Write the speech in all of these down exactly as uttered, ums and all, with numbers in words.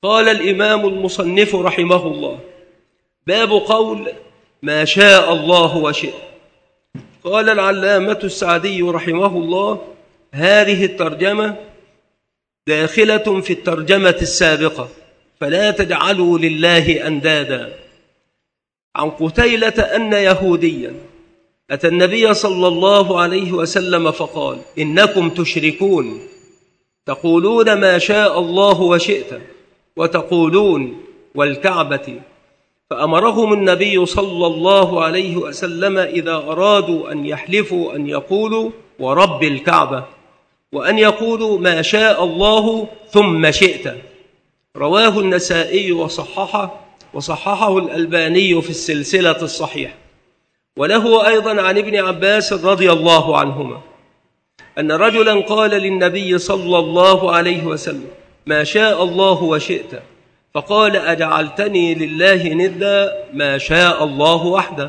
قال الإمام المصنف رحمه الله: باب قول ما شاء الله وشئت. قال العلامة السعدي رحمه الله: هذه الترجمة داخلة في الترجمة السابقة، فلا تجعلوا لله أندادا. عن قتيلة أن يهوديا أتى النبي صلى الله عليه وسلم فقال: إنكم تشركون، تقولون ما شاء الله وشئت، وتقولون والكعبة. فأمرهم النبي صلى الله عليه وسلم إذا أرادوا أن يحلفوا أن يقولوا ورب الكعبة، وأن يقولوا ما شاء الله ثم شئت. رواه النسائي وصححه وصححه الألباني في السلسلة الصحيحة. وله أيضا عن ابن عباس رضي الله عنهما أن رجلا قال للنبي صلى الله عليه وسلم: ما شاء الله وشئت. فقال: أجعلتني لله ندا؟ ما شاء الله وحده.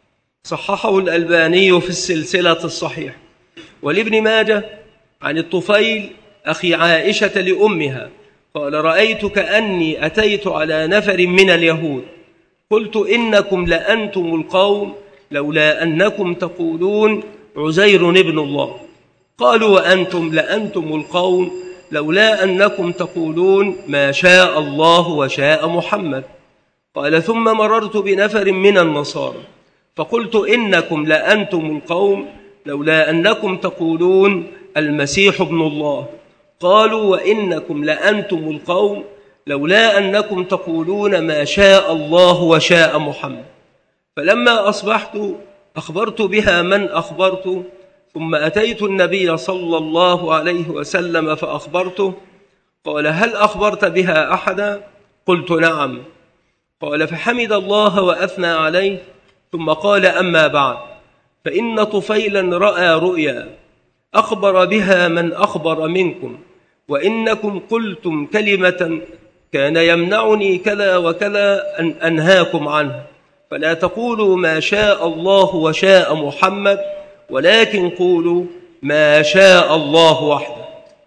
صححه الألباني في السلسلة الصحيحة. ولابن ماجه عن الطفيل أخي عائشة لأمها قال: رأيت كأني أتيت على نفر من اليهود، قلت: إنكم لأنتم القوم لولا أنكم تقولون عزير ابن الله. قالوا: وأنتم لأنتم القوم لولا أنكم تقولون ما شاء الله وشاء محمد. قال: ثم مررت بنفر من النصارى فقلت: إنكم لأنتم القوم لولا أنكم تقولون المسيح ابن الله. قالوا: وإنكم لأنتم القوم لولا أنكم تقولون ما شاء الله وشاء محمد. فلما أصبحت أخبرت بها من أخبرت، ثم أتيت النبي صلى الله عليه وسلم فأخبرته. قال: هل أخبرت بها أحدا؟ قلت: نعم. قال: فحمد الله وأثنى عليه، ثم قال: أما بعد، فإن طفيلا رأى رؤيا أخبر بها من أخبر منكم، وإنكم قلتم كلمة كان يمنعني كذا وكذا أن أنهاكم عنها، فلا تقولوا ما شاء الله وشاء محمد، ولكن قولوا ما شاء الله وحده.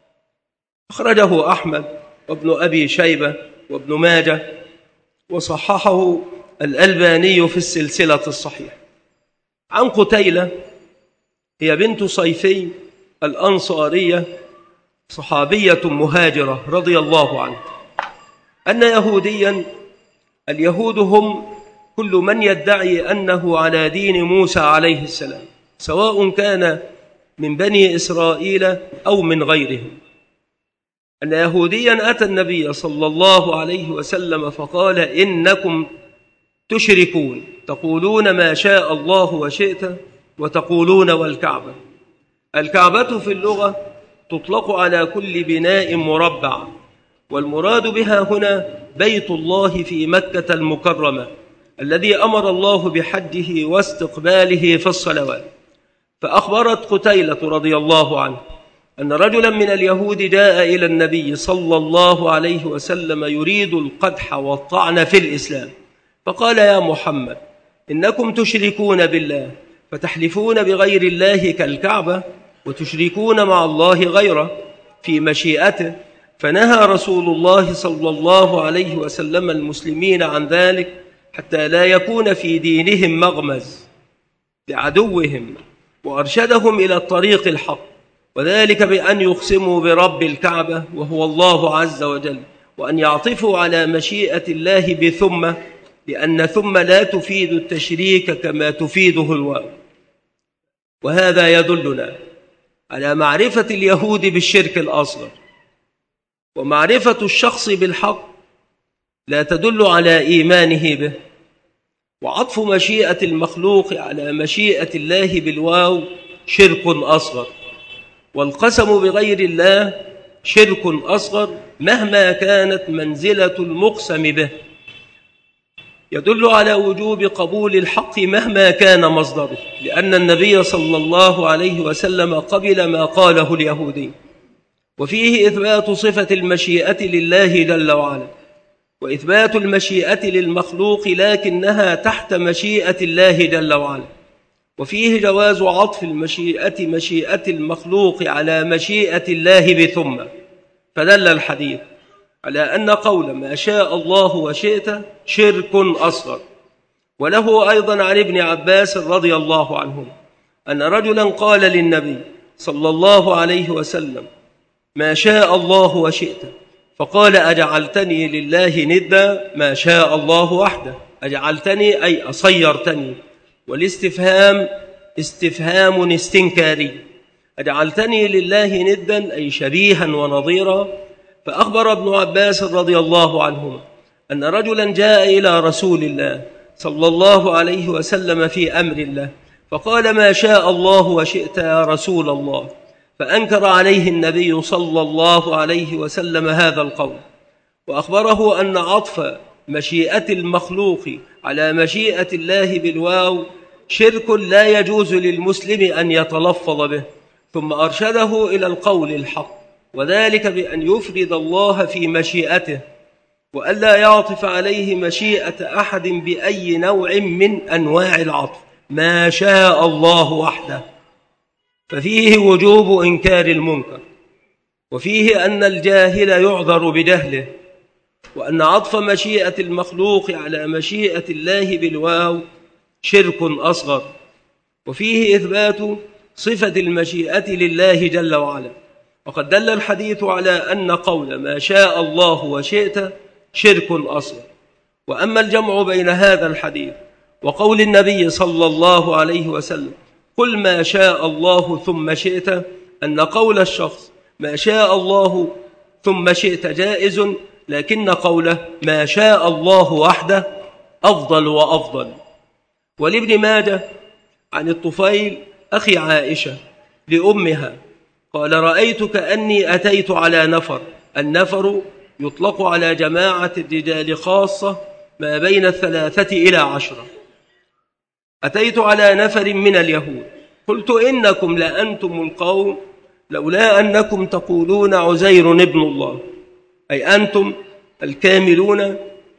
أخرجه أحمد وابن أبي شيبة وابن ماجه، وصححه الألباني في السلسلة الصحيحة. عن قتيلة، هي بنت صيفي الأنصارية، صحابية مهاجرة رضي الله عنها، أن يهوديا، اليهود هم كل من يدعي أنه على دين موسى عليه السلام، سواء كان من بني إسرائيل أو من غيرهم، أن يهوديا أتى النبي صلى الله عليه وسلم فقال: إنكم تشركون، تقولون ما شاء الله وشئت، وتقولون والكعبة. الكعبة في اللغة تطلق على كل بناء مربع، والمراد بها هنا بيت الله في مكة المكرمة الذي أمر الله بحجه واستقباله في الصلوات. فأخبرت قتيلة رضي الله عنه أن رجلا من اليهود جاء إلى النبي صلى الله عليه وسلم يريد القدح والطعن في الإسلام، فقال: يا محمد، إنكم تشركون بالله، فتحلفون بغير الله كالكعبة، وتشركون مع الله غيره في مشيئته. فنهى رسول الله صلى الله عليه وسلم المسلمين عن ذلك حتى لا يكون في دينهم مغمز لعدوهم، وأرشدهم إلى الطريق الحق، وذلك بأن يقسموا برب الكعبة وهو الله عز وجل، وأن يعطفوا على مشيئة الله بثم، لأن ثم لا تفيد التشريك كما تفيده الواو. وهذا يدلنا على معرفة اليهود بالشرك الأصغر، ومعرفة الشخص بالحق لا تدل على إيمانه به. وعطف مشيئة المخلوق على مشيئة الله بالواو شرك أصغر، والقسم بغير الله شرك أصغر مهما كانت منزلة المقسم به. يدل على وجوب قبول الحق مهما كان مصدره، لأن النبي صلى الله عليه وسلم قبل ما قاله اليهودي. وفيه إثبات صفة المشيئة لله جل وعلا، وإثبات المشيئة للمخلوق لكنها تحت مشيئة الله جل وعلا. وفيه جواز عطف المشيئة مشيئة المخلوق على مشيئة الله بثم، فدل الحديث على أن قول ما شاء الله وشئت شرك أصغر. وله أيضا عن ابن عباس رضي الله عنهما أن رجلا قال للنبي صلى الله عليه وسلم ما شاء الله وشئت، فقال أجعلتني لله ندا؟ ما شاء الله وحده. أجعلتني أي أصيرتني، والاستفهام استفهام استنكاري. أجعلتني لله ندا أي شبيها ونظيرا. فأخبر ابن عباس رضي الله عنهما أن رجلا جاء إلى رسول الله صلى الله عليه وسلم في أمر الله، فقال ما شاء الله وشئت يا رسول الله، فأنكر عليه النبي صلى الله عليه وسلم هذا القول، وأخبره أن عطف مشيئة المخلوق على مشيئة الله بالواو شرك لا يجوز للمسلم أن يتلفظ به، ثم أرشده إلى القول الحق، وذلك بأن يفرد الله في مشيئته، وألا يعطف عليه مشيئة أحد بأي نوع من أنواع العطف، ما شاء الله وحده. ففيه وجوب إنكار المنكر، وفيه أن الجاهل يعذر بجهله، وأن عطف مشيئة المخلوق على مشيئة الله بالواو شرك أصغر، وفيه إثبات صفة المشيئة لله جل وعلا. وقد دل الحديث على أن قول ما شاء الله وشئت شرك أصغر. وأما الجمع بين هذا الحديث وقول النبي صلى الله عليه وسلم قل ما شاء الله ثم شئت، أن قول الشخص ما شاء الله ثم شئت جائز، لكن قوله ما شاء الله وحده أفضل وأفضل. ولابن ماجه عن الطفيل أخي عائشة لأمها قال رأيت كأني أتيت على نفر. النفر يطلق على جماعة الرجال خاصة ما بين الثلاثة إلى عشرة. أتيت على نفر من اليهود قلت إنكم لأنتم القوم لولا أنكم تقولون عزير ابن الله، أي أنتم الكاملون،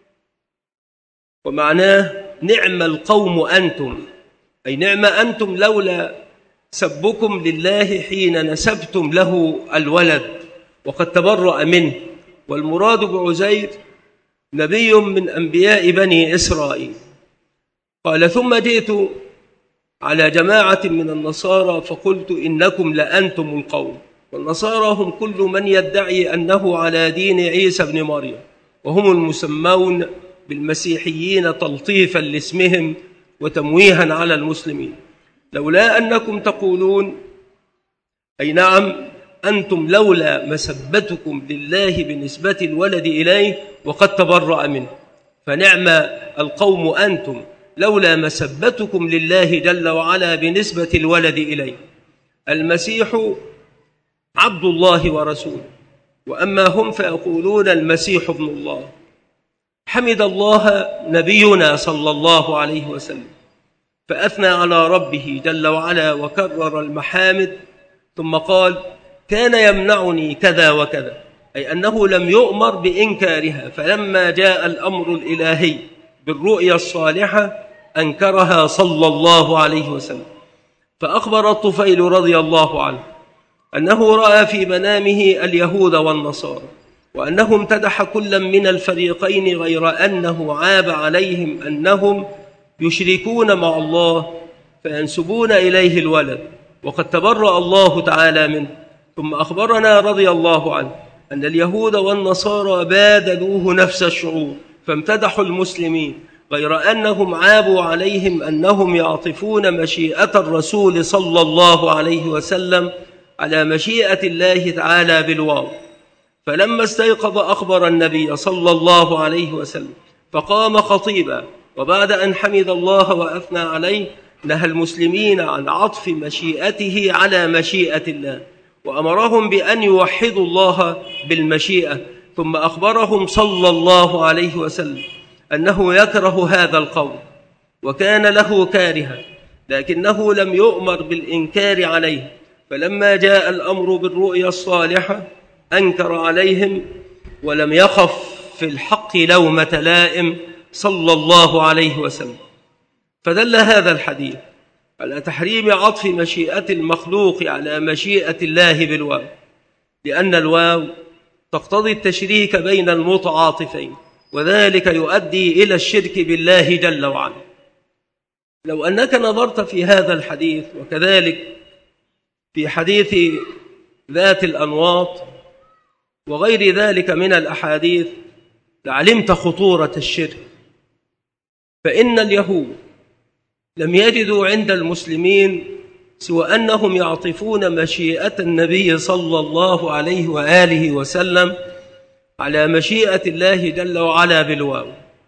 ومعناه نعم القوم أنتم، أي نعم أنتم لولا سبكم لله حين نسبتم له الولد وقد تبرأ منه. والمراد بعزير نبي من أنبياء بني إسرائيل. قال ثم جئت على جماعة من النصارى فقلت إنكم لأنتم القوم. والنصارى هم كل من يدعي أنه على دين عيسى بن مريم، وهم المسمون بالمسيحيين تلطيفا لاسمهم وتمويها على المسلمين. لولا أنكم تقولون، أي نعم أنتم لولا مسبتكم لله بنسبة الولد إليه وقد تبرأ منه، فنعم القوم أنتم لولا مسبتكم لله جل وعلا بنسبة الولد إليه. المسيح عبد الله ورسوله، وأما هم فيقولون المسيح ابن الله. حمد الله نبينا صلى الله عليه وسلم فأثنى على ربه جل وعلا وكرر المحامد، ثم قال كان يمنعني كذا وكذا، أي أنه لم يؤمر بإنكارها، فلما جاء الأمر الإلهي بالرؤيا الصالحة أنكرها صلى الله عليه وسلم. فأخبر الطفيل رضي الله عنه أنه رأى في منامه اليهود والنصارى، وأنه امتدح كلا من الفريقين، غير أنه عاب عليهم أنهم يشركون مع الله فينسبون إليه الولد وقد تبرأ الله تعالى منه. ثم أخبرنا رضي الله عنه أن اليهود والنصارى بادلوه نفس الشعور فامتدحوا المسلمين، غير أنهم عابوا عليهم أنهم يعطفون مشيئة الرسول صلى الله عليه وسلم على مشيئة الله تعالى بالواو. فلما استيقظ أخبر النبي صلى الله عليه وسلم فقام خطيبا، وبعد أن حمد الله وأثنى عليه نهى المسلمين عن عطف مشيئته على مشيئة الله، وأمرهم بأن يوحدوا الله بالمشيئة. ثم أخبرهم صلى الله عليه وسلم أنه يكره هذا القول وكان له كارها، لكنه لم يؤمر بالإنكار عليه، فلما جاء الأمر بالرؤيا الصالحة أنكر عليهم ولم يخف في الحق لومة لائم صلى الله عليه وسلم. فدل هذا الحديث على تحريم عطف مشيئة المخلوق على مشيئة الله بالواو، لأن الواو تقتضي التشريك بين المتعاطفين، وذلك يؤدي إلى الشرك بالله جل وعلا. لو أنك نظرت في هذا الحديث وكذلك في حديث ذات الأنواط وغير ذلك من الأحاديث لعلمت خطورة الشرك. فإن اليهود لم يجدوا عند المسلمين سوى أنهم يعطفون مشيئة النبي صلى الله عليه وآله وسلم على مشيئة الله جل وعلا بالواو،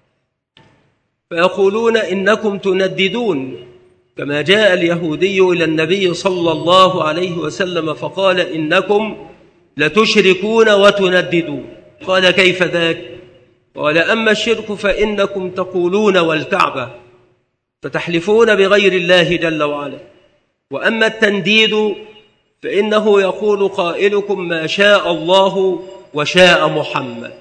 فيقولون إنكم تنددون، كما جاء اليهودي إلى النبي صلى الله عليه وسلم فقال إنكم لتشركون وتنددون. قال كيف ذاك؟ قال أما الشرك فإنكم تقولون والكعبة، فتحلفون بغير الله جل وعلا، وأما التنديد فإنه يقول قائلكم ما شاء الله وشاء محمد.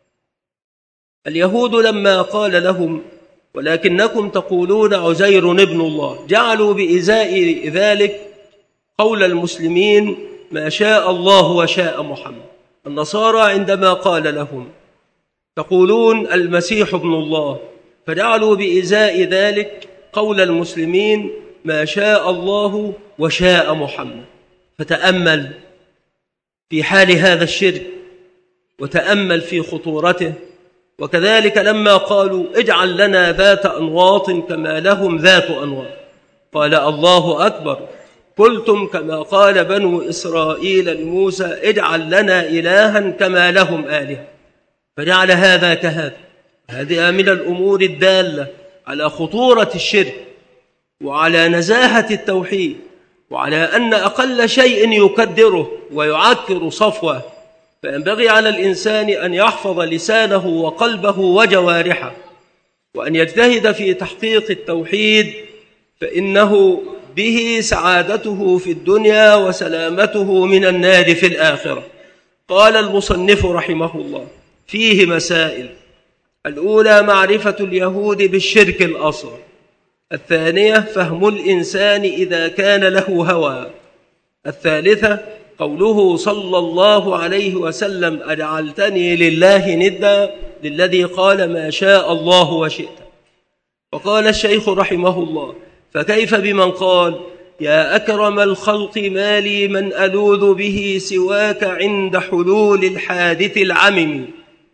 اليهود لما قال لهم ولكنكم تقولون عزير ابن الله جعلوا بإزاء ذلك قول المسلمين ما شاء الله وشاء محمد. النصارى عندما قال لهم تقولون المسيح ابن الله فجعلوا بإزاء ذلك قول المسلمين ما شاء الله وشاء محمد. فتأمل في حال هذا الشرك وتأمل في خطورته. وكذلك لما قالوا اجعل لنا ذات أنواط كما لهم ذات أنواط، قال الله أكبر قلتم كما قال بنو إسرائيل لموسى اجعل لنا إلها كما لهم آلهة، فجعل هذا كهذا. هذه من الأمور الدالة على خطورة الشرك وعلى نزاهة التوحيد، وعلى أن أقل شيء يكدره ويعكر صفوه. فينبغي على الإنسان أن يحفظ لسانه وقلبه وجوارحه، وأن يجتهد في تحقيق التوحيد، فإنه به سعادته في الدنيا وسلامته من النار في الآخرة. قال المصنف رحمه الله فيه مسائل: الأولى معرفة اليهود بالشرك الأصغر، الثانية فهم الإنسان إذا كان له هوى، الثالثة قوله صلى الله عليه وسلم أجعلتني لله ندا للذي قال ما شاء الله وشئت. وقال الشيخ رحمه الله فكيف بمن قال يا أكرم الخلق ما لي من ألوذ به سواك عند حلول الحادث العمم.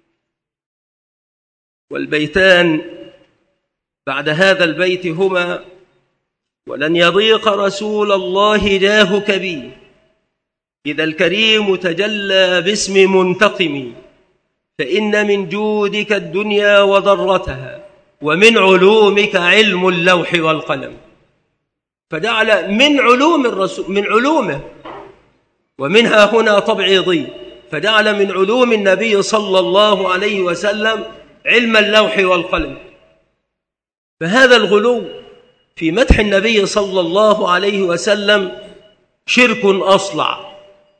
والبيتان بعد هذا البيت هما: ولن يضيق رسول الله جاهك بي إذا الكريم تجلى باسم منتقم، فإن من جودك الدنيا وضرتها ومن علومك علم اللوح والقلم. فجعل من علوم الرسول من علومه، ومنها هنا تبعيضي، فجعل من علوم النبي صلى الله عليه وسلم علم اللوح والقلم. فهذا الغلو في مدح النبي صلى الله عليه وسلم شرك أصلع.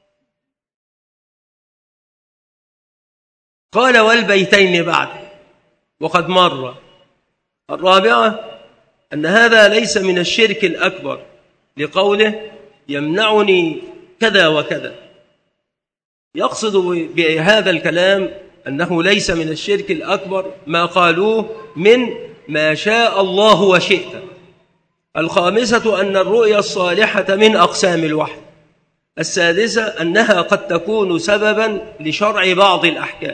قال والبيتين بعد وقد مر. الرابعة أن هذا ليس من الشرك الأكبر لقوله يمنعني كذا وكذا، يقصد بهذا الكلام أنه ليس من الشرك الأكبر ما قالوه من ما شاء الله وشئت. الخامسة أن الرؤيا الصالحة من أقسام الوحي. السادسة أنها قد تكون سببا لشرع بعض الأحكام.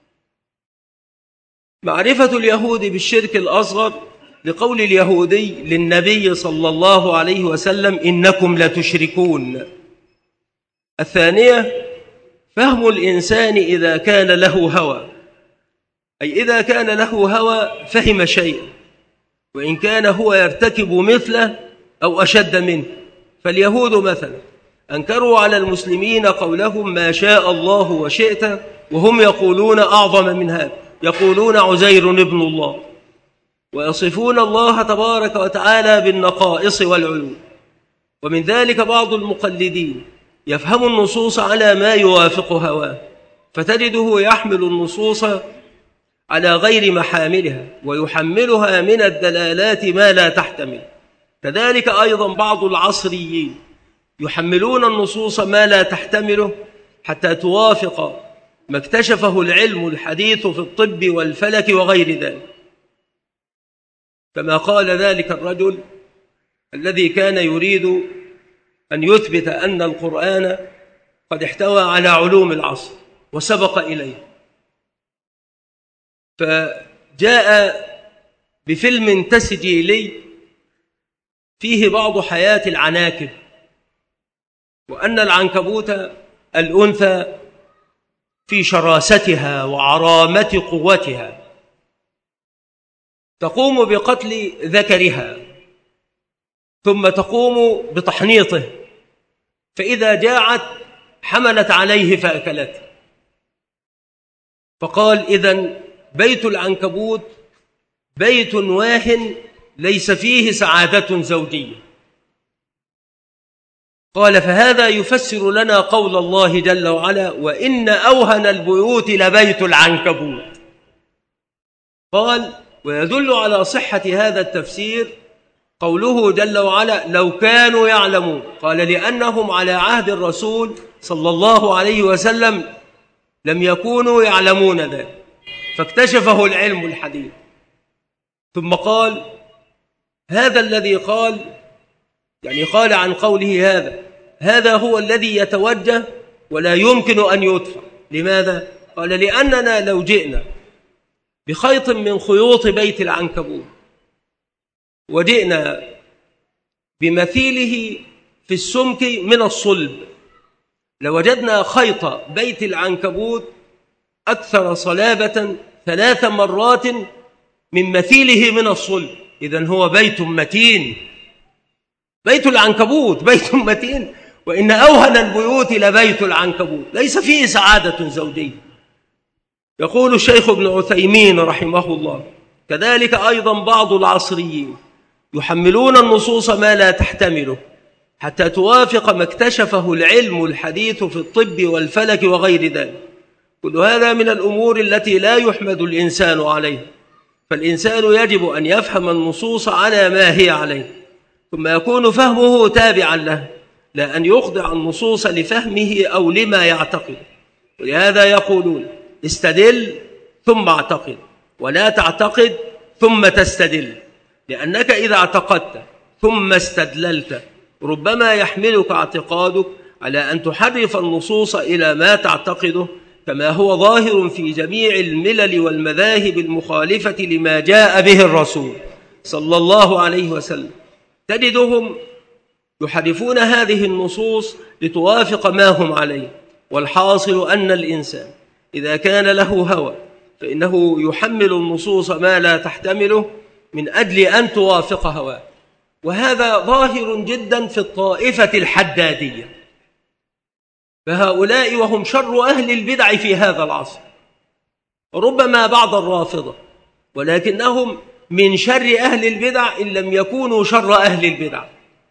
معرفة اليهود بالشرك الأصغر لقول اليهودي للنبي صلى الله عليه وسلم إنكم لتشركون. الثانية فهم الإنسان إذا كان له هوى، أي إذا كان له هوى فهم شيئا وإن كان هو يرتكب مثله أو أشد منه. فاليهود مثلا أنكروا على المسلمين قولهم ما شاء الله وشئت، وهم يقولون أعظم من هذا، يقولون عزير ابن الله، ويصفون الله تبارك وتعالى بالنقائص والعلو. ومن ذلك بعض المقلدين يفهم النصوص على ما يوافق هواه، فتجده يحمل النصوص على غير محاملها ويحملها من الدلالات ما لا تحتمل. كذلك أيضا بعض العصريين يحملون النصوص ما لا تحتمله حتى توافق ما اكتشفه العلم الحديث في الطب والفلك وغير ذلك، كما قال ذلك الرجل الذي كان يريد أن يثبت أن القرآن قد احتوى على علوم العصر وسبق إليه، فجاء بفيلم تسجيلي فيه بعض حياة العناكب، وأن العنكبوت الأنثى في شراستها وعرامة قوتها تقوم بقتل ذكرها ثم تقوم بتحنيطه، فإذا جاعت حملت عليه فأكلته. فقال: إذن بيت العنكبوت بيت واهن ليس فيه سعادة زوجية. قال: فهذا يفسر لنا قول الله جل وعلا: وإن أوهن البيوت لبيت العنكبوت. قال: ويدل على صحة هذا التفسير قوله جل وعلا: لو كانوا يعلمون. قال: لأنهم على عهد الرسول صلى الله عليه وسلم لم يكونوا يعلمون ذلك، فاكتشفه العلم الحديث. ثم قال: هذا الذي قال، يعني قال عن قوله هذا هذا هو الذي يتوجه ولا يمكن أن يدفع. لماذا؟ قال: لأننا لو جئنا بخيط من خيوط بيت العنكبوت وجئنا بمثيله في السمك من الصلب لوجدنا خيط بيت العنكبوت أكثر صلابة ثلاث مرات من مثيله من الصلب. إذن هو بيت متين، بيت العنكبوت بيت متين. وإن أوهن البيوت لبيت العنكبوت، ليس فيه سعادة زوجية. يقول الشيخ ابن عثيمين رحمه الله: كذلك أيضا بعض العصريين يحملون النصوص ما لا تحتمله حتى توافق ما اكتشفه العلم الحديث في الطب والفلك وغير ذلك. كل هذا من الأمور التي لا يحمد الإنسان عليها، فالإنسان يجب أن يفهم النصوص على ما هي عليه، ثم يكون فهمه تابعا له، لا أن يخضع النصوص لفهمه أو لما يعتقد. ولهذا يقولون: استدل ثم اعتقد، ولا تعتقد ثم تستدل، لأنك إذا اعتقدت ثم استدللت ربما يحملك اعتقادك على أن تحرف النصوص إلى ما تعتقده، كما هو ظاهر في جميع الملل والمذاهب المخالفة لما جاء به الرسول صلى الله عليه وسلم. تجدهم يحرفون هذه النصوص لتوافق ما هم عليه. والحاصل أن الإنسان إذا كان له هوى فإنه يحمل النصوص ما لا تحتمله من أجل أن توافق هواه، وهذا ظاهر جدا في الطائفة الحدادية، فهؤلاء وهم شر أهل البدع في هذا العصر، ربما بعض الرافضة، ولكنهم من شر أهل البدع إن لم يكونوا شر أهل البدع.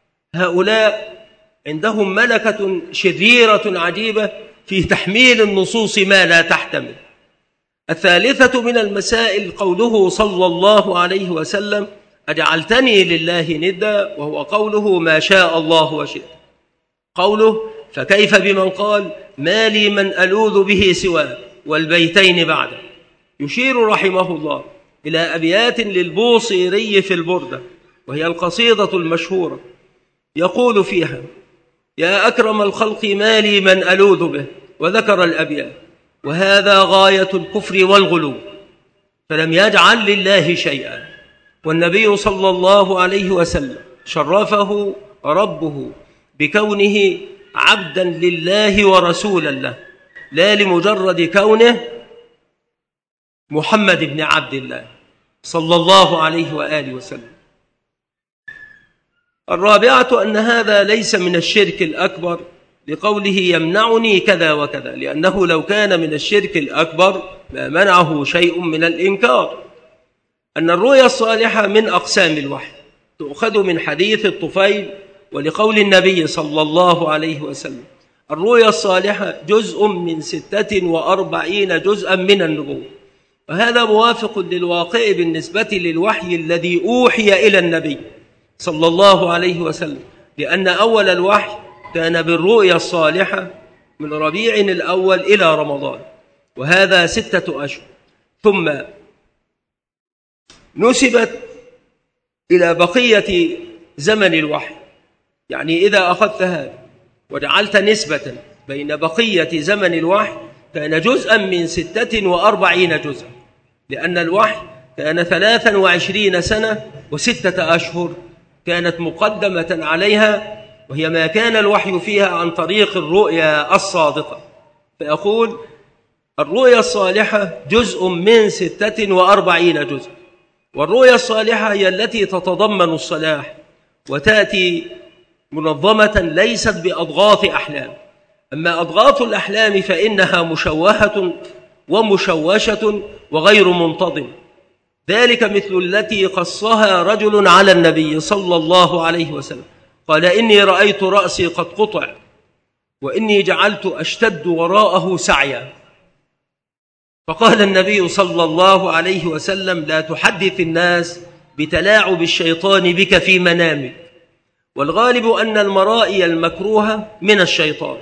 هؤلاء عندهم ملكة شريرة عجيبة في تحميل النصوص ما لا تحتمل. الثالثة من المسائل قوله صلى الله عليه وسلم: أجعلتني لله ندا، وهو قوله ما شاء الله وشئت. قوله: فكيف بمن قال ما لي من ألوذ به سواه والبيتين بعده. يشير رحمه الله إلى أبيات للبوصيري في البردة، وهي القصيدة المشهورة، يقول فيها: يا أكرم الخلق ما لي من ألوذ به، وذكر الأبيات، وهذا غاية الكفر والغلو، فلم يجعل لله شيئا. والنبي صلى الله عليه وسلم شرفه ربه بكونه عبدا لله ورسولا له، لا لمجرد كونه محمد بن عبد الله صلى الله عليه وآله وسلم. الرابعة أن هذا ليس من الشرك الأكبر لقوله يمنعني كذا وكذا، لأنه لو كان من الشرك الأكبر ما منعه شيء من الإنكار. أن الرؤيا الصالحة من أقسام الوحي، تؤخذ من حديث الطفيل ولقول النبي صلى الله عليه وسلم: الرؤيا الصالحة جزء من ستة وأربعين جزءا من النبوة. وهذا موافق للواقع بالنسبة للوحي الذي أوحي إلى النبي صلى الله عليه وسلم، لأن أول الوحي كان بالرؤيا الصالحة من ربيع الأول إلى رمضان، وهذا ستة أشهر. ثم نسبت إلى بقية زمن الوحي، يعني إذا أخذت هذا وجعلت نسبة بين بقية زمن الوحي كان جزءا من ستة وأربعين جزءا، لأن الوحي كان ثلاثا وعشرين سنة وستة أشهر كانت مقدمة عليها، وهي ما كان الوحي فيها عن طريق الرؤيا الصادقة. فيقول الرؤيا الصالحة جزء من ستة وأربعين جزء، والرؤيا الصالحة هي التي تتضمن الصلاح وتأتي منظمة ليست بأضغاث أحلام. أما أضغاث الأحلام فإنها مشوهة ومشوشة وغير منتظمة، ذلك مثل التي قصها رجل على النبي صلى الله عليه وسلم، قال إني رأيت رأسي قد قطع وإني جعلت أشتد وراءه سعيا. فقال النبي صلى الله عليه وسلم لا تحدث الناس بتلاعب الشيطان بك في منامك، والغالب أن المرائي المكروهة من الشيطان.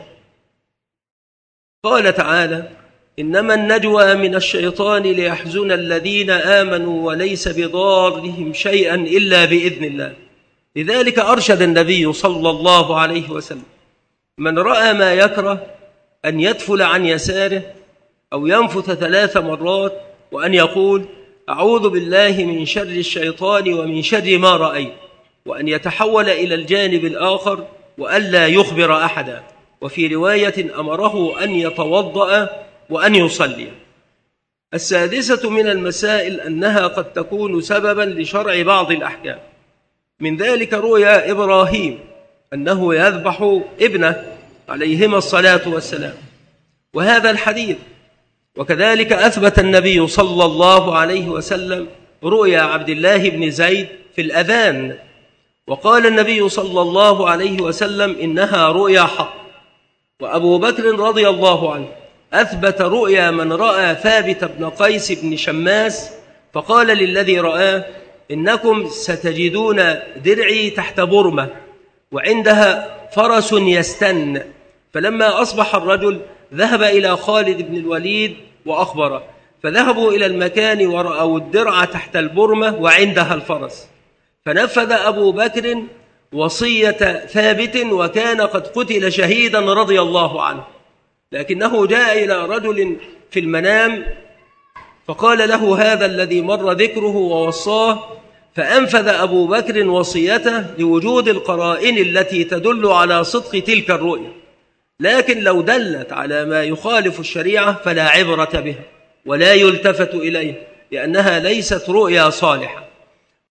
قال تعالى إنما النجوى من الشيطان ليحزن الذين آمنوا وليس بضارهم شيئا إلا بإذن الله. لذلك أرشد النبي صلى الله عليه وسلم من رأى ما يكره أن يدفل عن يساره أو ينفث ثلاث مرات وأن يقول أعوذ بالله من شر الشيطان ومن شر ما رأيت، وأن يتحول إلى الجانب الآخر وألا يخبر أحدا. وفي رواية أمره أن يتوضأ وأن يصلي. السادسة من المسائل أنها قد تكون سببا لشرع بعض الأحكام، من ذلك رؤيا إبراهيم أنه يذبح ابنه عليهما الصلاة والسلام، وهذا الحديث. وكذلك أثبت النبي صلى الله عليه وسلم رؤيا عبد الله بن زيد في الأذان، وقال النبي صلى الله عليه وسلم إنها رؤيا حق. وأبو بكر رضي الله عنه أثبت رؤيا من رأى ثابت بن قيس بن شماس، فقال للذي رآه إنكم ستجدون درعي تحت برمة وعندها فرس يستن. فلما أصبح الرجل ذهب إلى خالد بن الوليد وأخبره، فذهبوا إلى المكان ورأوا الدرع تحت البرمة وعندها الفرس، فنفذ أبو بكر وصية ثابت وكان قد قتل شهيدا رضي الله عنه، لكنه جاء إلى رجل في المنام فقال له هذا الذي مر ذكره ووصاه، فأنفذ أبو بكر وصيته لوجود القرائن التي تدل على صدق تلك الرؤيا، لكن لو دلت على ما يخالف الشريعة فلا عبرة بها ولا يلتفت إليه، لأنها ليست رؤيا صالحة.